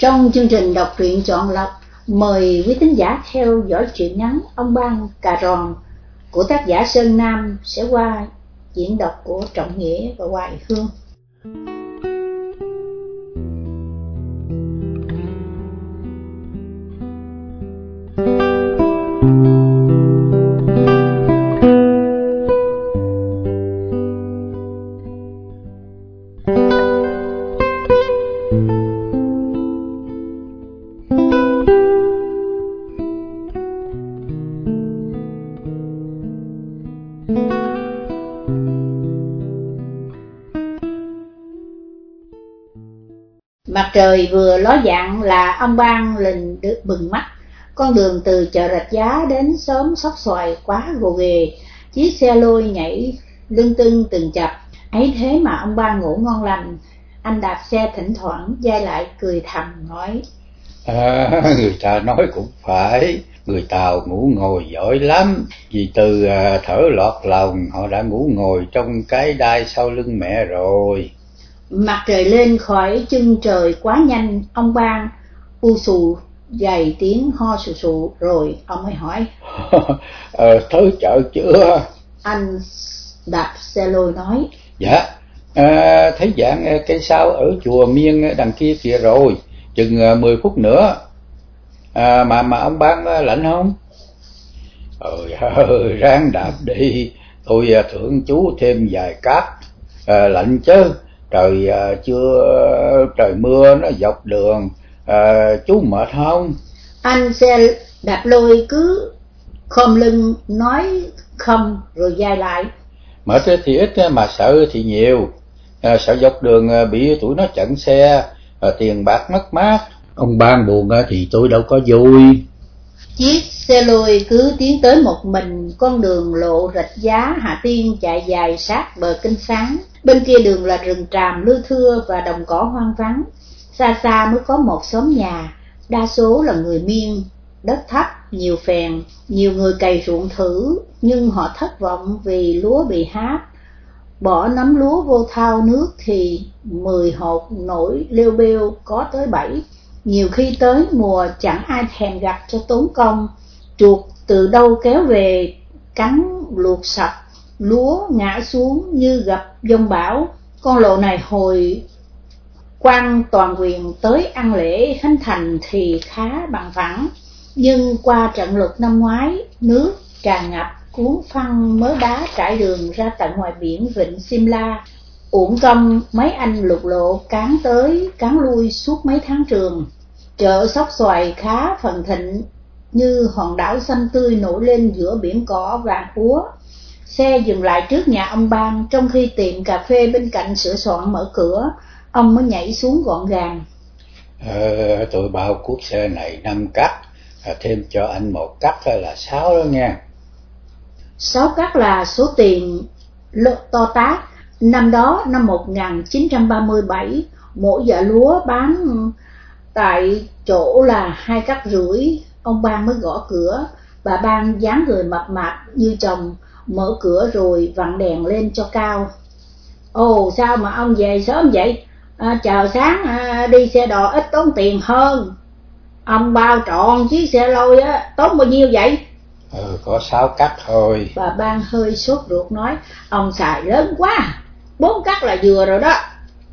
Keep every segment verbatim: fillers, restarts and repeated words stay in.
Trong chương trình đọc truyện chọn lọc, mời quý thính giả theo dõi truyện ngắn Ông Ban Cà Ròn của tác giả Sơn Nam sẽ qua diễn đọc của Trọng Nghĩa và Hoài Hương. Mặt trời vừa ló dạng là ông Ban liền được bừng mắt. Con đường từ chợ Rạch Giá đến xóm Sóc Xoài quá gồ ghề, chiếc xe lôi nhảy lưng tưng từng chập. Ấy thế mà ông Ban ngủ ngon lành. Anh đạp xe thỉnh thoảng dai lại cười thầm nói: À, người ta nói cũng phải, người Tàu ngủ ngồi giỏi lắm. Vì từ à, thở lọt lòng họ đã ngủ ngồi trong cái đai sau lưng mẹ rồi. Mặt trời lên khỏi chân trời quá nhanh, ông Ban u sù dày tiếng ho sù sù rồi ông mới hỏi: ờ, tới chợ chưa? Anh đạp xe lôi nói: Dạ, à, thấy dạng cây sao ở chùa Miên đằng kia kìa rồi, chừng mười phút nữa. À, mà mà ông Ban lạnh không? Ờ, ráng đạp đi, tôi thưởng chú thêm vài cát. À, lạnh chứ. Trời à, chưa trời mưa nó dọc đường, à, chú mệt không? Anh xe đạp lôi cứ khom lưng nói không rồi dai lại: Mệt thì ít mà sợ thì nhiều. À, sợ dọc đường bị tụi nó chặn xe, à, tiền bạc mất mát. Ông Ban buồn thì tôi đâu có vui. Chiếc xe lôi cứ tiến tới một mình, con đường lộ Rạch Giá Hà Tiên chạy dài sát bờ kênh Sáng. Bên kia đường là rừng tràm lưa thưa và đồng cỏ hoang vắng. Xa xa mới có một xóm nhà, đa số là người Miên, đất thấp, nhiều phèn, nhiều người cày ruộng thử, nhưng họ thất vọng vì lúa bị háp. Bỏ nắm lúa vô thau nước thì mười hột nổi lêu bêu có tới bảy. Nhiều khi tới mùa chẳng ai thèm gặp cho tốn công, chuột từ đâu kéo về cắn luộc sạch, lúa ngã xuống như gặp giông bão. Con lộ này hồi quan toàn quyền tới ăn lễ khánh thành thì khá bằng phẳng, nhưng qua trận lụt năm ngoái, nước tràn ngập cuốn phăng mớ đá trải đường ra tận ngoài biển vịnh Simla. Uổng công mấy anh lục lộ cán tới cán lui suốt mấy tháng trường. Chợ Sóc Xoài khá phần thịnh, như hòn đảo xanh tươi nổi lên giữa biển cỏ vàng úa. Xe dừng lại trước nhà ông Ban, trong khi tiệm cà phê bên cạnh sửa soạn mở cửa, ông mới nhảy xuống gọn gàng. Ờ, tôi bao cuốc xe này năm cắt, thêm cho anh một cắt là sáu đó nha. Sáu cắt là số tiền to tát. Năm đó, năm một nghìn chín trăm ba mươi bảy, mỗi dạ lúa bán tại chỗ là hai cắt rưỡi. Ông Ban mới gõ cửa. Bà Ban dáng người mập mạp như chồng mở cửa rồi vặn đèn lên cho cao. Ồ, sao mà ông về sớm vậy? À, chờ sáng à, đi xe đò ít tốn tiền hơn. Ông bao trọn chiếc xe lôi á, tốn bao nhiêu vậy? Ừ, có sáu cắt thôi. Bà Ban hơi sốt ruột nói: Ông xài lớn quá, bốn cắt là vừa rồi đó.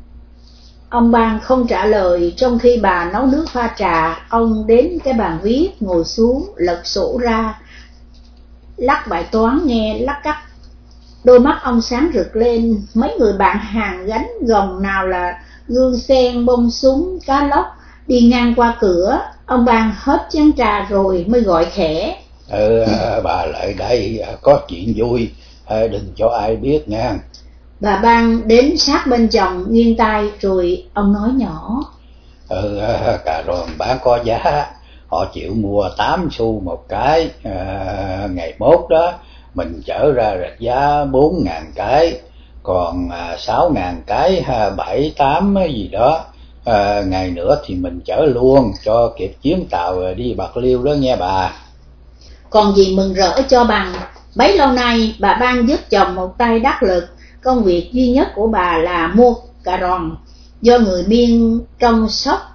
Ông Ban không trả lời, trong khi bà nấu nước pha trà. Ông đến cái bàn viết, ngồi xuống, lật sổ ra, lắc bài toán nghe lắc cắt. Đôi mắt ông sáng rực lên. Mấy người bạn hàng gánh gồng nào là gương sen, bông súng, cá lóc đi ngang qua cửa. Ông Ban hết chén trà rồi mới gọi khẽ: Ừ, bà lại đây, có chuyện vui, đừng cho ai biết nha. Bà Ban đến sát bên chồng, nghiêng tai rồi ông nói nhỏ: Ừ, cà ròn bán có giá, họ chịu mua tám xu một cái. À, ngày mốt đó mình chở ra Rạch Giá bốn ngàn cái, còn à, sáu ngàn cái, bảy tám gì đó. À, ngày nữa thì mình chở luôn cho kịp chuyến tàu đi Bạc Liêu đó nghe bà. Còn gì mừng rỡ cho bằng. Bấy lâu nay bà Ban giúp chồng một tay đắc lực. Công việc duy nhất của bà là mua cà ròn, do người Miên trong Sóc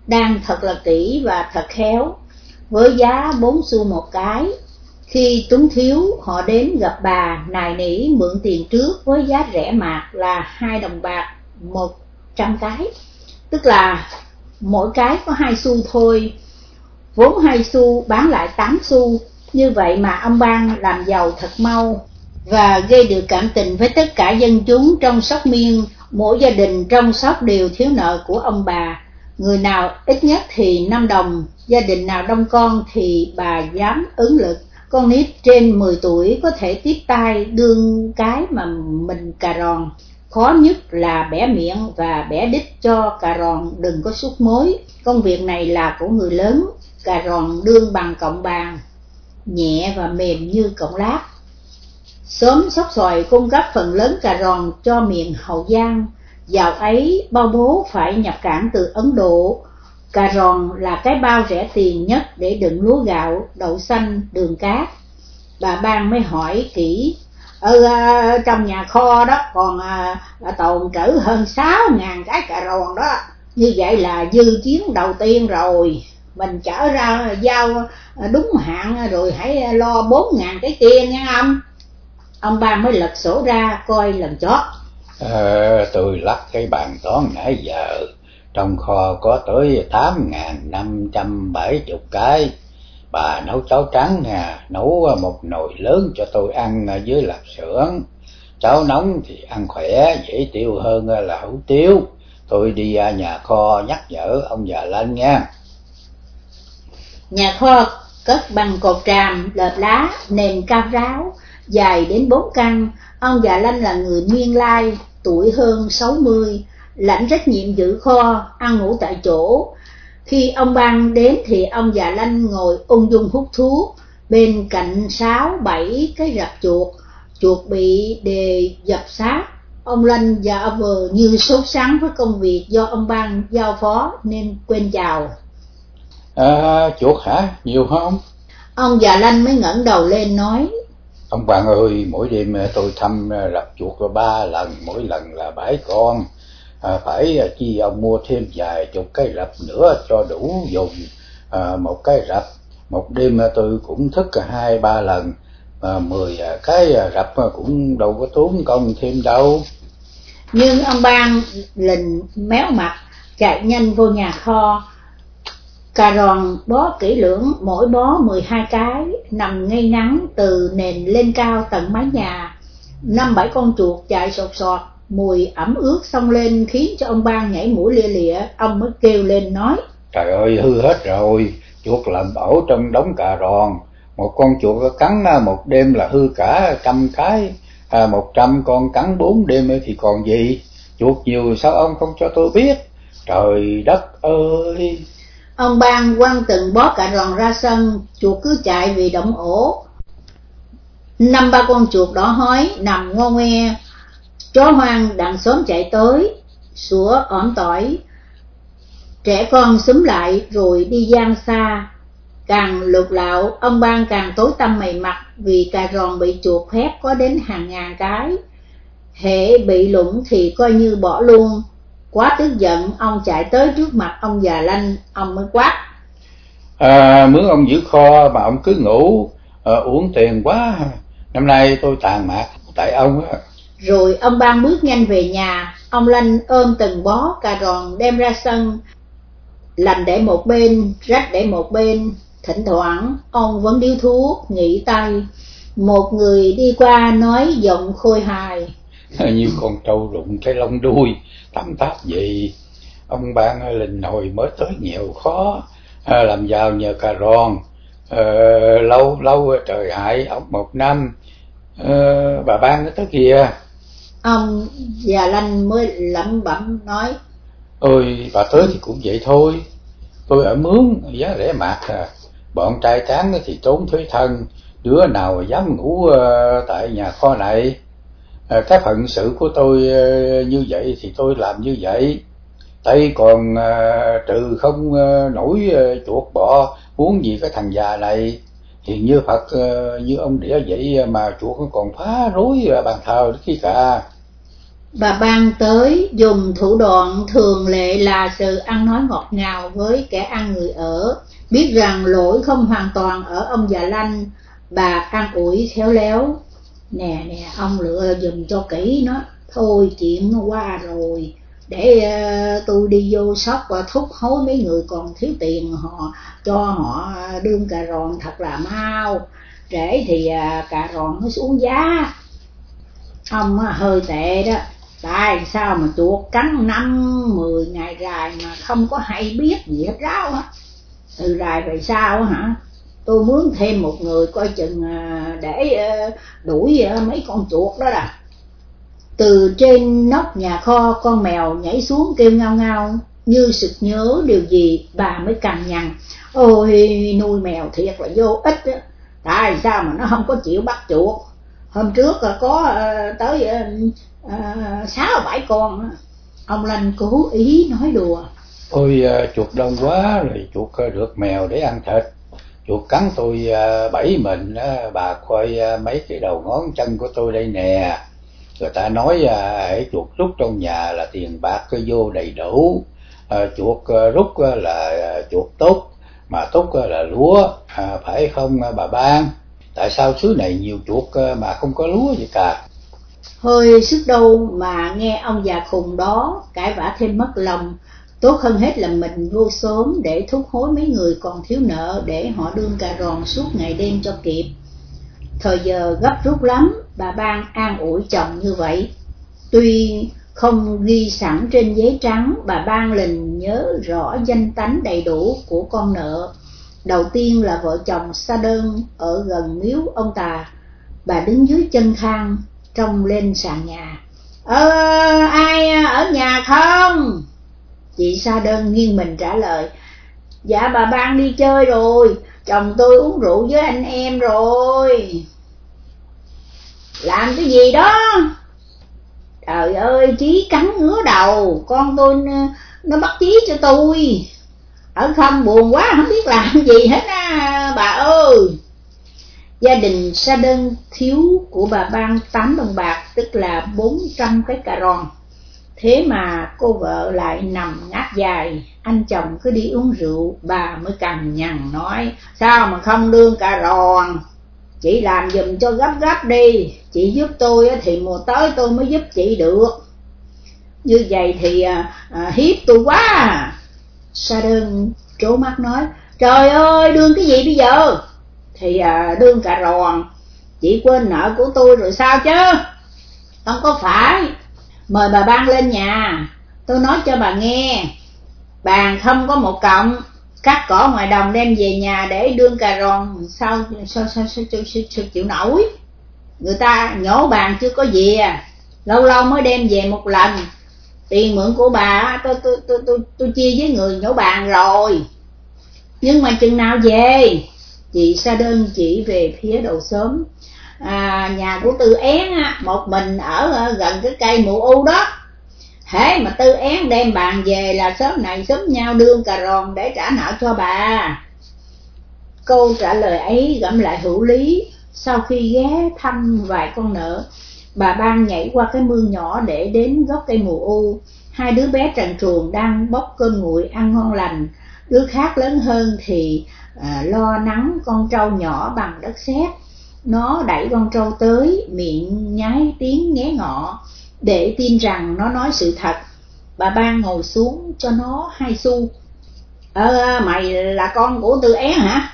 đang thật là kỹ và thật khéo, với giá bốn xu một cái. Khi túng thiếu, họ đến gặp bà nài nỉ mượn tiền trước với giá rẻ mạt là hai đồng bạc một trăm cái, tức là mỗi cái có hai xu thôi, vốn hai xu bán lại tám xu. Như vậy mà ông Ban làm giàu thật mau và gây được cảm tình với tất cả dân chúng trong Sóc Miên. Mỗi gia đình trong Sóc đều thiếu nợ của ông bà, người nào ít nhất thì năm đồng, gia đình nào đông con thì bà dám ứng lực. Con nít trên mười tuổi có thể tiếp tay đương cái mà mình cà ròn. Khó nhất là bẻ miệng và bẻ đít cho cà ròn đừng có xúc mối. Công việc này là của người lớn. Cà ròn đương bằng cọng bàn, nhẹ và mềm như cọng lát. Xóm Sóc Xoài cung cấp phần lớn cà ròn cho miền Hậu Giang. Dạo ấy bao bố phải nhập cảng từ Ấn Độ. Cà ròn là cái bao rẻ tiền nhất để đựng lúa gạo, đậu xanh, đường cát. Bà Ban mới hỏi kỹ, ở uh, trong nhà kho đó còn uh, tồn trữ hơn sáu ngàn cái cà ròn đó. Như vậy là dư chuyến đầu tiên rồi. Mình chở ra giao đúng hạn rồi hãy lo bốn ngàn cái kia nha ông. Ông Ba mới lật sổ ra coi lần chót. À, tôi lắc cái bàn toán nãy giờ, trong kho có tới tám ngàn năm trăm bảy mươi cái. Bà nấu cháo trắng nè, nấu một nồi lớn cho tôi ăn với lạp xưởng. Cháo nóng thì ăn khỏe, dễ tiêu hơn là hủ tiếu. Tôi đi nhà kho nhắc nhở ông già Lanh nha. Nhà kho cất bằng cột tràm, lợp lá, nền cao ráo, dài đến bốn căn. Ông già Lanh là người Nguyên Lai, tuổi hơn sáu mươi, lãnh trách nhiệm giữ kho, ăn ngủ tại chỗ. Khi ông Ban đến thì ông già Lanh ngồi ung dung hút thuốc, bên cạnh sáu bảy cái rạp chuột, chuột bị đề dập xác. Ông Lanh giả vờ như sốt sắng với công việc do ông Ban giao phó nên quên chào. À, chuột hả? Nhiều không? Ông già Lanh mới ngẩng đầu lên nói, ông bạn ơi, mỗi đêm tôi thăm rạp chuột ba lần, mỗi lần là bảy con. À, phải chi ông mua thêm vài chục cái rạp nữa cho đủ dùng à, một cái rạp. Một đêm tôi cũng thức hai ba lần, à, mười cái rạp cũng đâu có tốn công thêm đâu. Nhưng ông Ban lình méo mặt, chạy nhanh vô nhà kho. Cà ròn bó kỹ lưỡng, mỗi bó mười hai cái, nằm ngay ngắn từ nền lên cao tận mái nhà. Năm bảy con chuột chạy sột soạt, mùi ẩm ướt xông lên khiến cho ông Ban nhảy mũi lia lịa. Ông mới kêu lên nói, trời ơi, hư hết rồi, chuột làm ổ trong đống cà ròn. Một con chuột cắn một đêm là hư cả trăm cái, à, một trăm con cắn bốn đêm thì còn gì. Chuột nhiều sao ông không cho tôi biết? Trời đất ơi! Ông Ban quăng từng bó cà ròn ra sân, chuột cứ chạy vì động ổ. Năm ba con chuột đỏ hói nằm ngo ngoe, chó hoang đằng xóm chạy tới, sủa ỏm tỏi. Trẻ con xúm lại rồi đi giang xa. Càng lục lạo, ông Ban càng tối tăm mày mặt vì cà ròn bị chuột hét có đến hàng ngàn cái. Hễ bị lủng thì coi như bỏ luôn. Quá tức giận, ông chạy tới trước mặt ông già Lanh, ông mới quát, à, mướn ông giữ kho mà ông cứ ngủ, à, uổng tiền quá. Năm nay tôi tàn mạc tại ông á. Rồi ông Ban bước nhanh về nhà. Ông Lanh ôm từng bó cà ròn đem ra sân, lành để một bên, rách để một bên. Thỉnh thoảng ông vẫn điếu thuốc nghỉ tay. Một người đi qua nói giọng khôi hài, như con trâu rụng cái lông đuôi, tắm táp gì. Ông Ban lình hồi mới tới nhiều khó, à, làm giàu nhờ cà ròn. à, lâu lâu trời hại ông một năm. à, bà Ban nó tới kìa. Ông già Lanh mới lẩm bẩm nói, ôi bà tới thì cũng vậy thôi, tôi ở mướn giá rẻ mạt à. Bọn trai tráng thì tốn thuế thân, đứa nào dám ngủ uh, tại nhà kho này. À, cái phận sự của tôi uh, như vậy thì tôi làm như vậy. Tay còn uh, trừ không uh, nổi uh, chuột bọ, muốn gì cái thằng già này. Hiền như Phật uh, như ông đĩa vậy mà chuột còn phá rối uh, bàn thờ khi cả. Bà ban tới dùng thủ đoạn thường lệ là sự ăn nói ngọt ngào với kẻ ăn người ở. Biết rằng lỗi không hoàn toàn ở ông già Lanh, bà an ủi khéo léo. Nè nè, ông lựa dùm cho kỹ nó. Thôi chuyện nó qua rồi, để uh, tôi đi vô shop và thúc hối mấy người còn thiếu tiền họ, cho họ đương cà ròn thật là mau. Trễ thì uh, cà ròn nó xuống giá. Ông uh, hơi tệ đó. Tại sao mà chuột cắn năm mười ngày rài mà không có hay biết gì hết ráo hết. Từ rài về sau hả, tôi mướn thêm một người coi chừng để đuổi mấy con chuột đó là. Từ trên nóc nhà kho, con mèo nhảy xuống kêu ngao ngao, như sực nhớ điều gì. Bà mới cằn nhằn. Ôi, nuôi mèo thiệt là vô ích đó. Tại sao mà nó không có chịu bắt chuột. Hôm trước có tới sáu bảy con. Ông Lanh cố ý nói đùa. Ôi, chuột đông quá rồi, chuột được mèo để ăn thịt. Chuột cắn tôi bảy mình, bà coi mấy cái đầu ngón chân của tôi đây nè. Người ta nói hãy chuột rút trong nhà là tiền bạc vô đầy đủ. Chuột rút là chuột tốt, mà tốt là lúa, phải không bà Ban? Tại sao xứ này nhiều chuột mà không có lúa gì cả? Hơi sức đâu mà nghe ông già khùng đó cãi vã thêm mất lòng. Tốt hơn hết là mình vô xóm để thúc hối mấy người còn thiếu nợ, để họ đương cà ròn suốt ngày đêm cho kịp. Thời giờ gấp rút lắm, bà Ban an ủi chồng như vậy. Tuy không ghi sẵn trên giấy trắng, bà Ban lình nhớ rõ danh tánh đầy đủ của con nợ. Đầu tiên là vợ chồng Sa Đơn ở gần miếu ông Tà. Bà đứng dưới chân thang trông lên sàn nhà. Ờ, ai ở nhà không? Chị Sa Đơn nghiêng mình trả lời. Dạ bà Ban đi chơi rồi, chồng tôi uống rượu với anh em rồi. Làm cái gì đó? Trời ơi, Chí cắn ngứa đầu, con tôi nó bắt Chí cho tôi. Ở không buồn quá không biết làm gì hết á bà ơi. Gia đình Sa Đơn thiếu của bà Ban tám đồng bạc, tức là bốn trăm cái cà ròn. Thế mà cô vợ lại nằm ngáp dài. Anh chồng cứ đi uống rượu. Bà mới cằn nhằn nói. Sao mà không đương cà ròn? Chị làm giùm cho gấp gấp đi. Chị giúp tôi thì mùa tới tôi mới giúp chị được. Như vậy thì à, à, hiếp tôi quá à. Sa Đơn trố mắt nói. Trời ơi, đương cái gì bây giờ? Thì à, đương cà ròn. Chị quên nợ của tôi rồi sao chứ? Không có phải. Mời bà Ban lên nhà, tôi nói cho bà nghe. Bàn không có một cọng, cắt cỏ ngoài đồng đem về nhà để đương cà ròn. Sao sao sao, sao, sao, sao, sao chịu nổi? Người ta nhổ bàn chưa có gì à, lâu lâu mới đem về một lần. Tiền mượn của bà tôi tôi tôi tôi tôi chia với người nhổ bàn rồi. Nhưng mà chừng nào về? Chị Sa Đơn chỉ về phía đầu xóm. À, nhà của Tư Én á, một mình ở gần cái cây mù u đó. Hễ mà Tư Én đem bàn về là xóm này xóm nhau đương cà ròn để trả nợ cho bà. Câu trả lời ấy gẫm lại hữu lý. Sau khi ghé thăm vài con nợ, bà Ban nhảy qua cái mương nhỏ để đến gốc cây mù u. Hai đứa bé trần truồng đang bóc cơm nguội ăn ngon lành. Đứa khác lớn hơn thì à, lo nắng con trâu nhỏ bằng đất sét. Nó đẩy con trâu tới, miệng nhái tiếng nghé ngọ để tin rằng nó nói sự thật. Bà Ban ngồi xuống cho nó hai xu. Ờ, mày là con của Tư Én hả?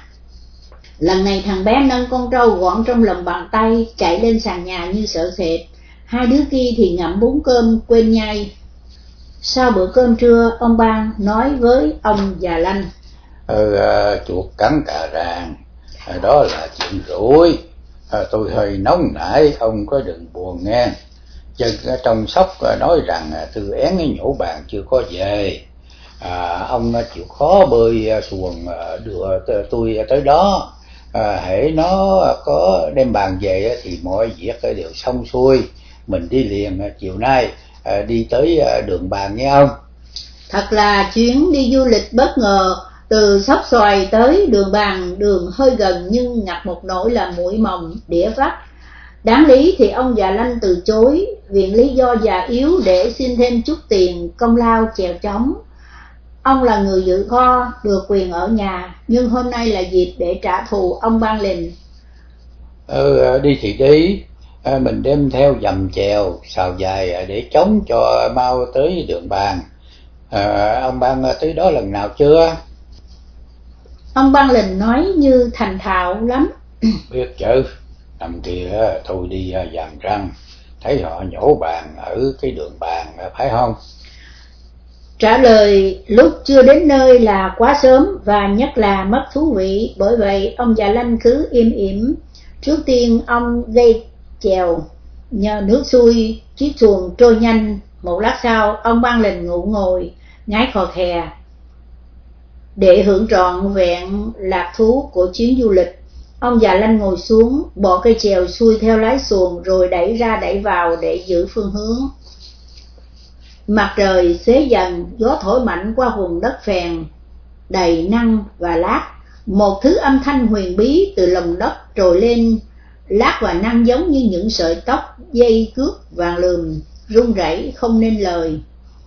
Lần này thằng bé nâng con trâu gọn trong lòng bàn tay, chạy lên sàn nhà như sợ sệt. Hai đứa kia thì ngậm bún cơm quên nhai. Sau bữa cơm trưa, ông Ban nói với ông già Lanh. Ờ, chuột cắn cà ràng, đó là chuyện rủi. À, tôi hơi nóng nảy, ông có đừng buồn nghe. Chứ trong sóc nói rằng Tư Én nhổ bàn chưa có về. À, ông chịu khó bơi xuồng đưa tôi tới đó. À, hễ nó có đem bàn về thì mọi việc đều xong xuôi. Mình đi liền chiều nay, à, đi tới đường bàn nghe ông. Thật là chuyến đi du lịch bất ngờ. Từ Sóc Xoài tới đường bàn, đường hơi gần nhưng ngập một nỗi là muội mồng đĩa vách. Đáng lý thì ông già Lanh từ chối, viện lý do già yếu để xin thêm chút tiền công lao chèo trống. Ông là người giữ kho, được quyền ở nhà, nhưng hôm nay là dịp để trả thù ông Ban Lình. Ừ, đi thì đi, à, mình đem theo dầm chèo, xào dài để chống cho mau tới Đường Bàn. À, ông Ban tới đó lần nào chưa? Ông Ban Lình nói như thành thạo lắm. Biết chứ, năm kia thôi đi dàn răng, thấy họ nhổ bàn ở cái Đường Bàn phải không? Trả lời lúc chưa đến nơi là quá sớm và nhất là mất thú vị, bởi vậy ông già Lanh cứ im ỉm. Trước tiên ông gây chèo, nhờ nước xuôi chiếc xuồng trôi nhanh. Một lát sau ông Ban Lình ngủ ngồi ngái khò khè để hưởng trọn vẹn lạc thú của chuyến du lịch. Ông già Lanh ngồi xuống, bỏ cây chèo xuôi theo lái xuồng rồi đẩy ra đẩy vào để giữ phương hướng. Mặt trời xế dần, gió thổi mạnh qua vùng đất phèn đầy năng và lát. Một thứ âm thanh huyền bí từ lòng đất trồi lên. Lát và năng giống như những sợi tóc dây cước vàng lườm, rung rẩy không nên lời.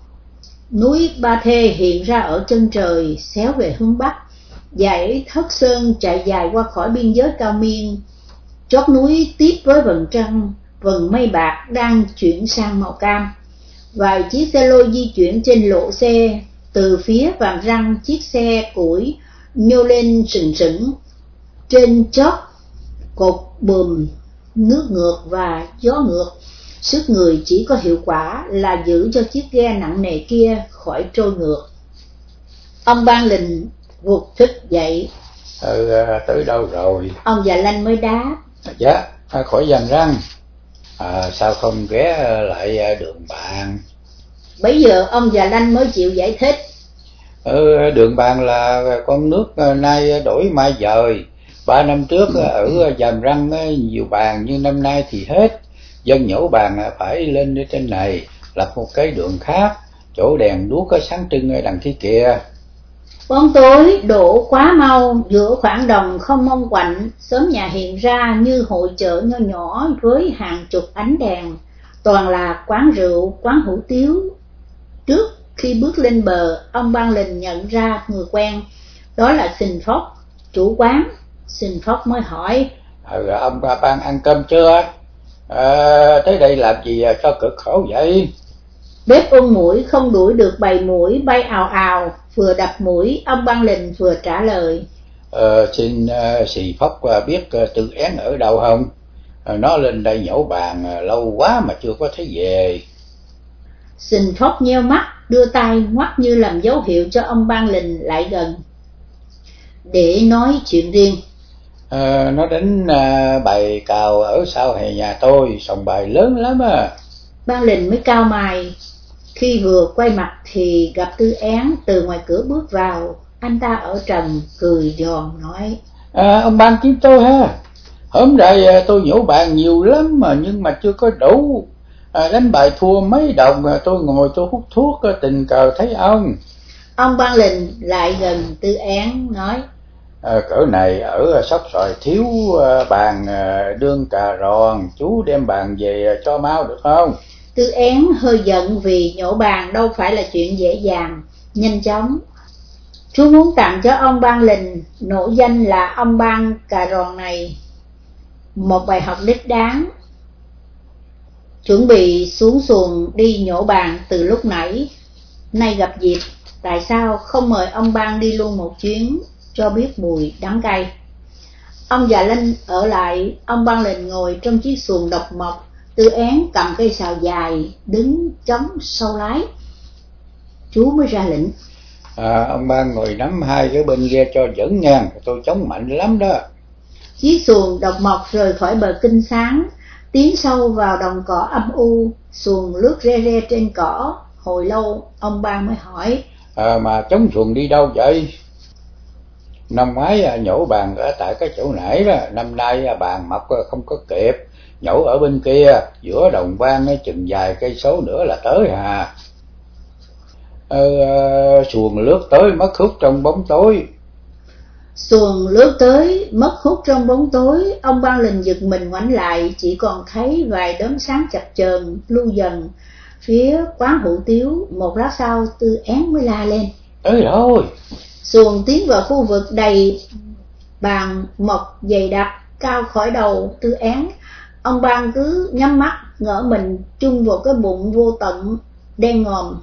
Núi Ba Thê hiện ra ở chân trời, xéo về hướng bắc. Dãy Thất Sơn chạy dài qua khỏi biên giới cao miên. Chót núi tiếp với vầng trăng, vầng mây bạc đang chuyển sang màu cam. Vài chiếc xe lôi di chuyển trên lộ xe. Từ phía Vàm Răng, chiếc xe củi nhô lên sừng sững. Trên chót cột buồm nước ngược và gió ngược. Sức người chỉ có hiệu quả là giữ cho chiếc ghe nặng nề kia khỏi trôi ngược. Ông Ban Lình vụt thức dậy. Ừ, tới đâu rồi? Ông già Lanh mới đáp. Dạ, khỏi dàn răng. À, sao không ghé lại Đường Bàn? Bấy giờ ông già Lanh mới chịu giải thích. Ừ, Đường Bàn là con nước nay đổi mai dời. Ba năm trước ở dàn răng nhiều bàn, nhưng năm nay thì hết. Dân nhổ bàn phải lên trên này, lập một cái đường khác, chỗ đèn đuốc có sáng trưng ở đằng kia kìa. Bóng tối đổ quá mau, giữa khoảng đồng không mong quạnh, xóm nhà hiện ra như hội chợ nho nhỏ với hàng chục ánh đèn, toàn là quán rượu, quán hủ tiếu. Trước khi bước lên bờ, ông Ban Lình nhận ra người quen, đó là Sình Phóc, chủ quán. Sình Phóc mới hỏi. Ừ, ông Ban ăn cơm chưa? À, tới đây làm gì cho cực khổ vậy? Bếp ôn muỗi không đuổi được bầy muỗi bay ào ào, vừa đập muỗi, ông Ban Lình vừa trả lời. Ờ, xin uh, Sì Phóc uh, biết uh, Tư Én ở đâu không? Uh, nó lên đây nhổ bàn uh, lâu quá mà chưa có thấy về. Sình Phóc nheo mắt, đưa tay ngoắc như làm dấu hiệu cho ông Ban Lình lại gần để nói chuyện riêng. À, nó đánh uh, bài cào ở sau hè nhà tôi, sòng bài lớn lắm à. Ban Lình mới cau mày. Khi vừa quay mặt thì gặp Tư Én từ ngoài cửa bước vào. Anh ta ở trần cười giòn nói. À, ông Ban kiếm tôi ha. Hôm nay tôi nhổ bàn nhiều lắm mà nhưng mà chưa có đủ. À, đánh bài thua mấy đồng, tôi ngồi tôi hút thuốc tình cờ thấy ông. Ông Ban Lình lại gần Tư Én nói. À, cỡ này ở Sóc Xoài thiếu bàn đương cà ròn, chú đem bàn về cho mau được không? Tư Én hơi giận vì nhổ bàn đâu phải là chuyện dễ dàng. Nhanh chóng, chú muốn tặng cho ông Ban Lình, nổi danh là ông Ban cà ròn này, một bài học đích đáng. Chuẩn bị xuống xuồng đi nhổ bàn từ lúc nãy. Nay gặp dịp, tại sao không mời ông Ban đi luôn một chuyến, cho biết mùi đắng cay. Ông già Lanh ở lại, ông Ban Lình ngồi trong chiếc xuồng độc mộc. Tư Én cầm cây sào dài, đứng chống sau lái. Chú mới ra lệnh. À, ông Ban ngồi nắm hai cái bên ghe cho vững ngang, tôi chống mạnh lắm đó. Chiếc xuồng độc mộc rời khỏi bờ Kinh Sáng, tiến sâu vào đồng cỏ âm u. Xuồng lướt re re trên cỏ. Hồi lâu ông Ban mới hỏi. À, mà chống xuồng đi đâu vậy? Năm ngoái nhổ bàn ở tại cái chỗ nãy đó, năm nay bàn mọc không có kịp, nhổ ở bên kia, giữa đồng vang chừng vài cây số nữa là tới hà. Ờ, xuồng lướt tới mất hút trong bóng tối. Xuồng lướt tới, mất hút trong bóng tối. Ông Ban Linh giật mình ngoảnh lại, chỉ còn thấy vài đốm sáng chập chờn lưu dần phía quán hủ tiếu. Một lát sau, Tư Én mới la lên: Tới rồi! Xuồng tiến vào khu vực đầy bàn mộc dày đặc cao khỏi đầu Tư Én. Ông Ban cứ nhắm mắt ngỡ mình chung vào cái bụng vô tận đen ngòm.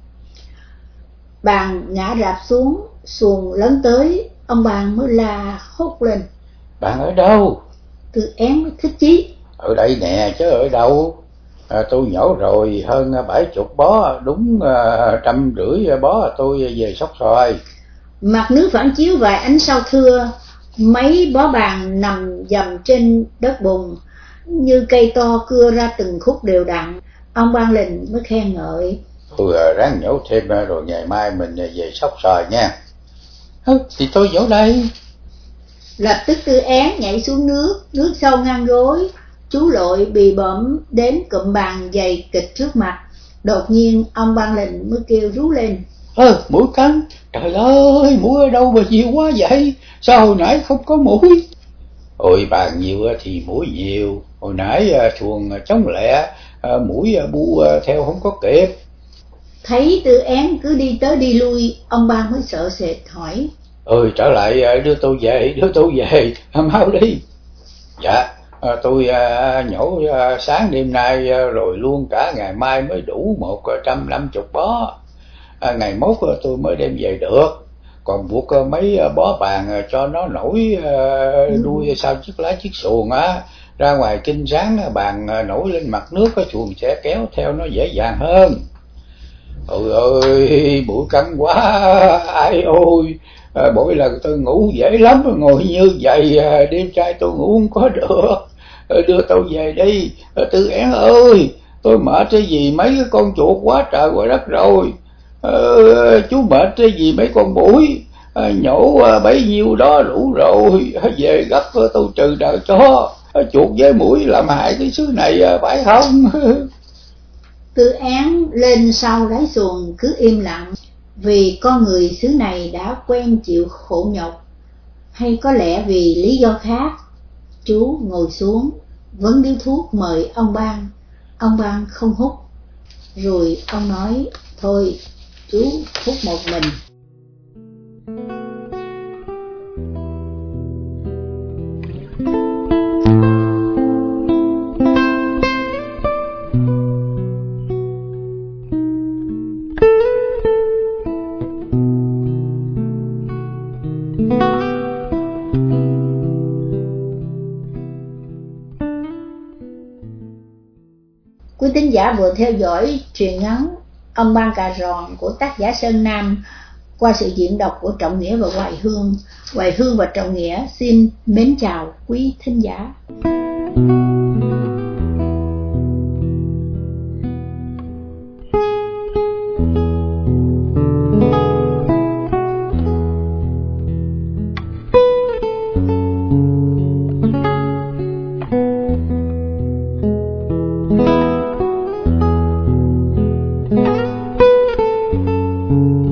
Bàn ngã rạp xuống, xuồng lấn tới. Ông Ban mới la hốt lên: Bạn ở đâu? Tư Én mới thích chí: Ở đây nè chứ ở đâu. À, tôi nhổ rồi hơn bảy chục bó, đúng à, trăm rưỡi bó tôi về Sóc Xoài. Mặt nước phản chiếu vài ánh sao thưa. Mấy bó bàn nằm dầm trên đất bùn như cây to cưa ra từng khúc đều đặn. Ông Ban Linh mới khen ngợi: Tôi à, ráng nhổ thêm rồi ngày mai mình về Sóc Xoài nha. Ừ, thì tôi nhổ đây. Lập tức Tư Én nhảy xuống nước, nước sâu ngang gối. Chú Lội bì bõm đến cụm bàn dày kịch trước mặt. Đột nhiên ông Ban Linh mới kêu rú lên: Ơ, mũi cắn! Trời ơi, mũi ở đâu mà nhiều quá vậy? Sao hồi nãy không có mũi? Ôi, bàn nhiều thì mũi nhiều. Hồi nãy xuồng chống lẹ, mũi bu theo không có kịp. Thấy Tư Én cứ đi tới đi lui, ông Ban mới sợ sệt hỏi: Ơi, trở lại đưa tôi về, đưa tôi về, mau đi. Dạ, tôi nhổ sáng đêm nay rồi luôn cả ngày mai mới đủ một trăm năm mươi bó. Ngày mốt tôi mới đem về được. Còn buộc mấy bó bàn cho nó nổi đuôi sau chiếc lá chiếc xuồng á, ra ngoài kinh sáng bàn nổi lên mặt nước, xuồng sẽ kéo theo nó dễ dàng hơn. Ôi ơi, mũi cắn quá, ai ôi, mỗi lần tôi ngủ dễ lắm, ngồi như vậy đêm trai tôi ngủ không có được. Đưa tôi về đi, Tư Én ơi, tôi mệt cái gì mấy cái con chuột quá trời quá đất rồi. Ờ, chú mệt cái gì mấy con muỗi, nhổ bấy nhiêu đó đủ rồi, về gấp tôi trừ đời cho. Chuột với muỗi làm hại cái xứ này phải không? Tư Én lên sau lái xuồng cứ im lặng, vì con người xứ này đã quen chịu khổ nhọc, hay có lẽ vì lý do khác. Chú ngồi xuống vấn điếu thuốc mời ông Ban. Ông Ban không hút. Rồi ông nói: Thôi chú hút một mình. Quý thính giả vừa theo dõi truyện ngắn Ông Ban Cà Ròn của tác giả Sơn Nam qua sự diễn đọc của Trọng Nghĩa và Hoài Hương. Hoài Hương và Trọng Nghĩa xin mến chào quý thính giả.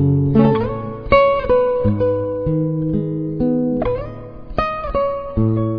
Thank you.